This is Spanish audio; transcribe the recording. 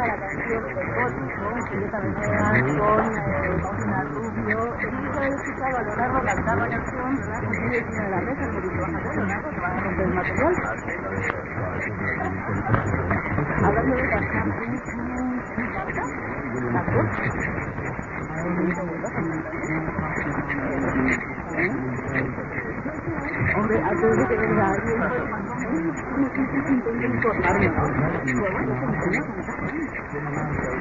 canta la canción de Gótico, Julieta Venegas, con Paulina Rubio. Y yo he escuchado a Leonardo cantar la canción, ¿verdad? Con Silvia encima de la mesa, porque te vas a hacer, Leonardo, te vas a romper el material. Hablando de cantar, hombre, antes de que venga alguien, pues, informarme, ¿no?